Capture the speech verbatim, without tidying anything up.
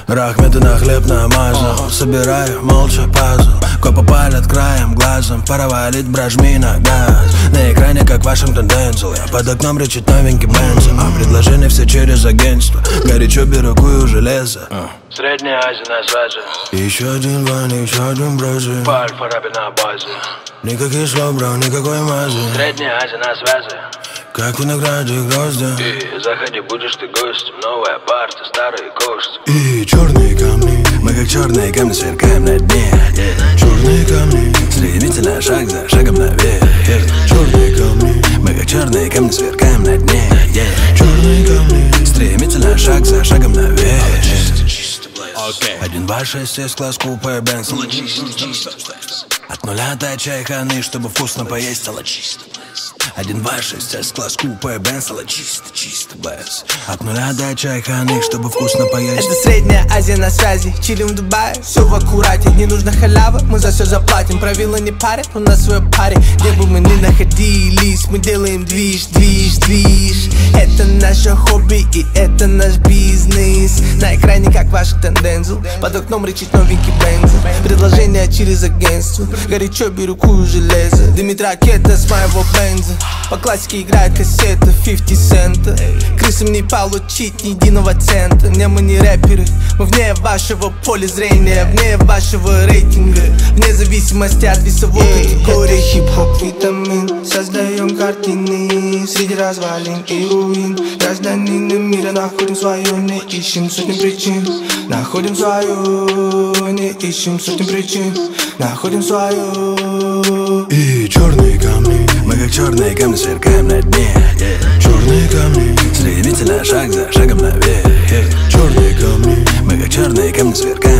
Рахметы на хлеб намазал, собираю молча пазл. Копы палят краем глазом, пора валить, брожми на газ. На экране как Вашингтон Дензел, я под окном рычит новенький бензин. А предложения все через агентство, горячо беру кую железо. Средняя Азия на связи. Еще один ван, еще один бразы. По Альфа-Раби на базе. Никаких слов, бро, никакой мази. Средняя Азия на связи. Как в винограде грозди. И заходи, будешь ты гостем. Новая парта, старые кости. И черные камни, мы как черные камни сверкаем на дне. Черные камни, стремительно шаг за шагом наверх. Черные камни, мы как черные камни сверкаем на дне. Черные камни, стремительно шаг за шагом наверх. Один, два, шесть, есть класс купе Бенц. От нуля до чайханы, чтобы вкусно поесть, стало чисто. Один, два, шесть, S-класс, купе, Бенц, стало чисто, чисто, блэс. От нуля до чайханы, чтобы вкусно поесть. Это Средняя Азия на связи, чилим в Дубае, все в аккурате. Не нужно халява, мы за все заплатим. Правила не парят, у нас свой паре. Где бы мы ни находились, мы делаем движ, движ, движ. Это наше хобби и это наш бизнес. На экране как Вашингтон Дензел, под окном рычит новенький бензин. Предложение через агентство, горячо беру кую железо. Дымит ракета с моего бенза. По классике играет кассета пятьдесят цента. Крысам не получить ни единого цента. Не, мы не рэперы, мы вне вашего поля зрения, вне вашего рейтинга, вне зависимости от весовой категории. Хип-хоп витамин, создаем картины среди развалин и руин. Гражданины мира находим свое, не ищем сотни причин. Находим свое, не ищем сотни причин. Находим свое. И черные камни, мы как черные камни сверкаем на дне. Черные камни, стремительно шаг за шагом наверх. Черные камни, мы как черные камни сверкаем